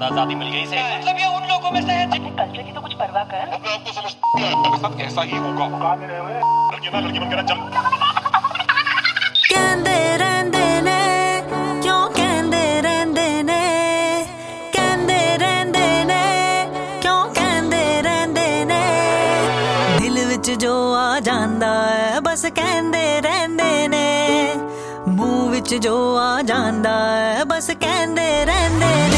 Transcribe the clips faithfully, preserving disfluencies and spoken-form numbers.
ज्यादा आजादी मिल गई से मतलब ये उन लोगों में से है जिन्हें कल्चर की तो कुछ परवाह कर। अपने आप को समझते हैं आपके साथ ऐसा ही होगा। कहां गए हुए लड़की ना लड़की बनकर जम कहंदे रहंदे ने क्यों कहंदे रहंदे ने कहंदे रहंदे ने क्यों कहंदे रहंदे ने दिल विच जो आ जांदा है बस कहंदे रहंदे ने मुंह विच जो आ जांदा है बस कहंदे रहंदे ने।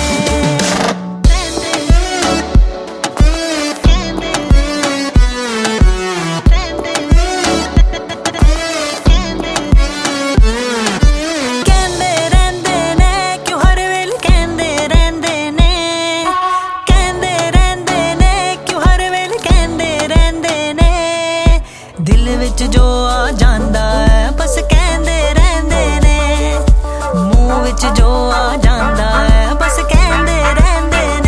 दिल विच जो आ जांदा है बस कहंदे रहंदे ने मुंह विच जो आ जांदा है बस कहंदे रहंदे ने।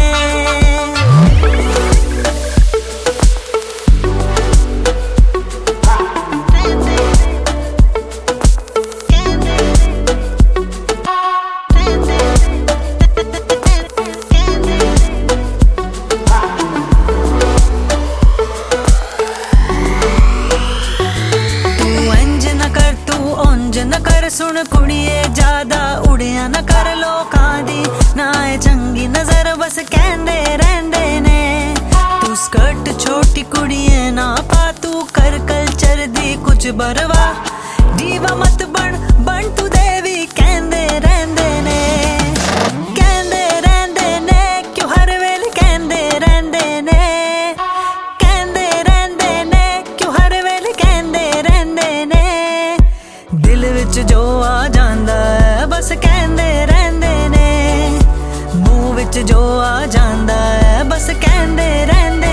न कर सुन कुड़िए ज्यादा उड़िया न कर लोकां दी ना है चंगी नजर बस कहंदे रहंदे ने। तू स्कर्ट छोटी कुड़िए ना पा तू कर कल्चर दी कुछ बरवा दीवा मत बन बन तू देवी कहंदे रहंदे ने। कहंदे रहंदे ने क्यों हर वेले कहंदे रहंदे ने कहंदे रहंदे ने क्यों हर वेले कहंदे रहंदे ने दिल विच जो आ जांदा है बस कहंदे रहंदे ने मुंह विच जो आ जांदा है बस कहंदे रहंदे